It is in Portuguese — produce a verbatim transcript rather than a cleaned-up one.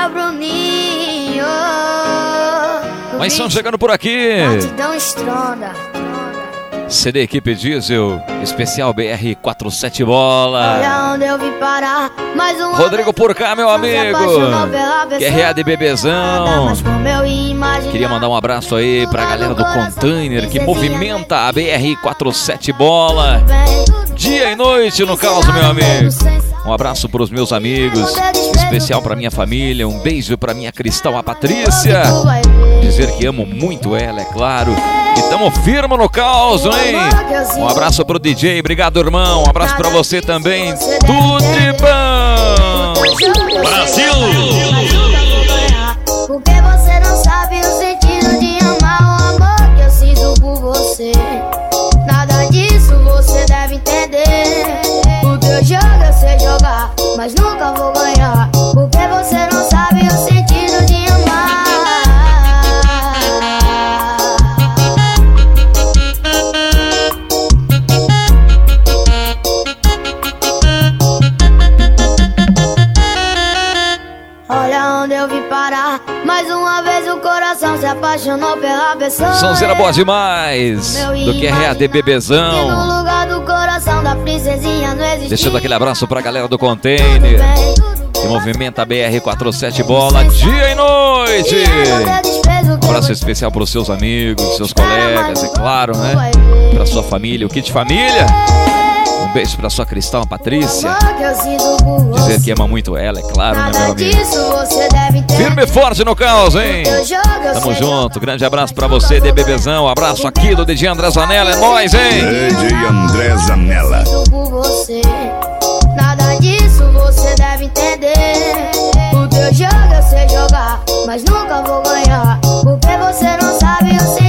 Bruninho. Mas estão chegando por aqui. Batidão estronda. C D Equipe Diesel, especial B R quarenta e sete bola. Olha onde eu vim parar. Mais um Rodrigo por cá, meu amigo. Q R A de Bebezão. Queria mandar um abraço aí pra galera do Container que movimenta a B R quarenta e sete bola. Dia e noite no caos, meu amigo. Um abraço pros meus amigos, especial pra minha família. Um beijo pra minha Cristal, a Patrícia. Dizer que amo muito ela, é claro. E tamo firme no caos, hein? Um abraço pro D J, obrigado, irmão. Um abraço pra você também. Tudo de bom! Brasil! Porque você não sabe o sentido de amar o amor que eu sinto por você. Nada disso você deve entender. O teu jogo eu sei jogar, mas nunca vou ganhar. Porque você não sabe o sentido de amar. Olha onde eu vim parar. Mais uma vez o coração se apaixonou pela pessoa. Sonzeira boa demais. Do Q R A de Bebezão. No lugar do coração da princesinha não existe. Deixando aquele abraço pra galera do Container que movimenta a B R quarenta e sete bola dia e noite. Um abraço especial pros seus amigos, seus colegas, é claro, né? Pra sua família, o kit família. Um beijo pra sua Cristal, a Patrícia. Dizer que ama muito ela, é claro, né, meu amigo? Firme e forte no caos, hein? Tamo junto, grande abraço pra você, D Bebezão. Abraço aqui do D J André Zanella, é nóis, hein? D J André Zanella. Nada disso você deve entender. O teu jogo eu sei jogar, mas nunca vou ganhar. Porque você não sabe o